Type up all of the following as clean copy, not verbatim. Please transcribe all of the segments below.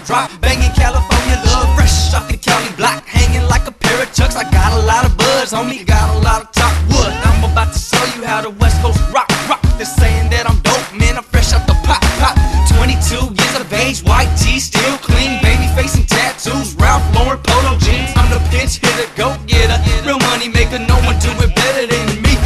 drop. Banging California love, fresh off the county block. Hanging like a pair of chucks. I got a lot of buzz, homie, got a lot of top wood. I'm about to show you how the West Coast rock. They're saying that I'm dope, man, I'm fresh out the pot. 22 years of age, white tee, still clean. Baby face and tattoos, Ralph Lauren polo jeans. I'm the pinch hitter, go getter, real money maker, no one do it better than me.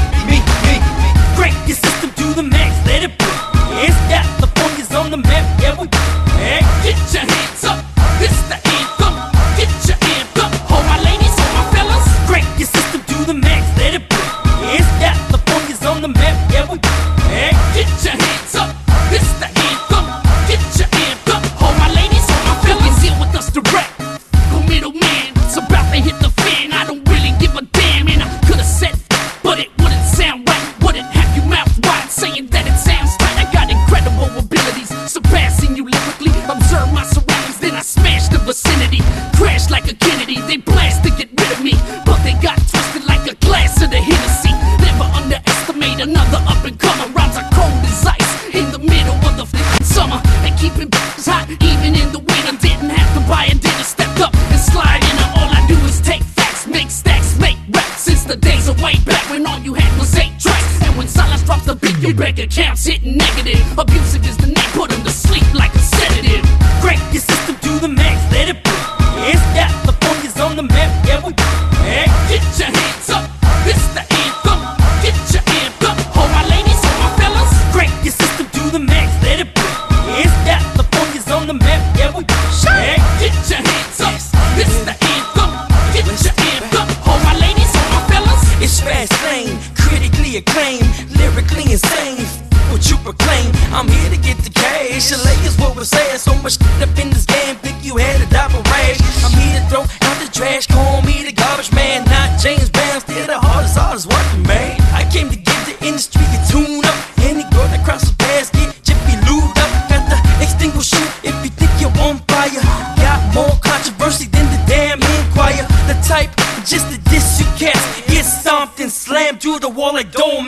Crank your system to the max, let it break. It's California's on the map, yeah we hey, get your hands up, this the anthem. Get your anthem, all my ladies, all my fellas. Crank your system to the max, let it break. It's California's on the map, yeah we hey, get your hands up, this the anthem. Get your anthem, all my ladies, all my fellas. Here with us direct, go middleman. It's about to hit the fan, I don't really give a damn. And I could've said, but it wouldn't sound right. Wouldn't have you mouth wide saying that it sounds right. I got incredible abilities, surpassing you lyrically. Observe my surroundings, then I smash the vicinity. Crash like a Kennedy, they blast to get rid of me, but they got twisted like a glass of the Hennessy. Never underestimate another up-and-comer. Rhymes are cold as ice in the middle of the summer, and keeping hot even in the winter. Didn't have to buy a dinner, stepped up and slide in. All I do is take facts, make stacks, make raps. Since the days of way back when all you had was 8 tracks, and when silence drops the beat, your bank accounts hitting negative. Abusive is the name, put them to sleep like a sedative. Crank your system to the max, let it break. It's California's on the map, yeah we hey, get your hands up, this the anthem. Get your anthem, all my ladies, all my fellas. Crank your system to the max, let it break. It's California's on the map, yeah we hey, get your hands up, this the anthem. Get your anthem, all my ladies, all my fellas. It's fast lane, critically acclaimed, lyrically insane. What you proclaim, I'm here to get the cash. LA is what we're saying, so much up in this game, think you had a die for rash. I'm here to throw out the trash, call me the garbage man, not James Brown, still the hardest working man. I came to give the industry a tune up, any girl that crosses paths get jiffy lubed up. Got the extinguish you if you think you're on fire. Got more controversy than the damn Inquirer. The type just to diss you cats, get stomped and slammed to the wall like Dome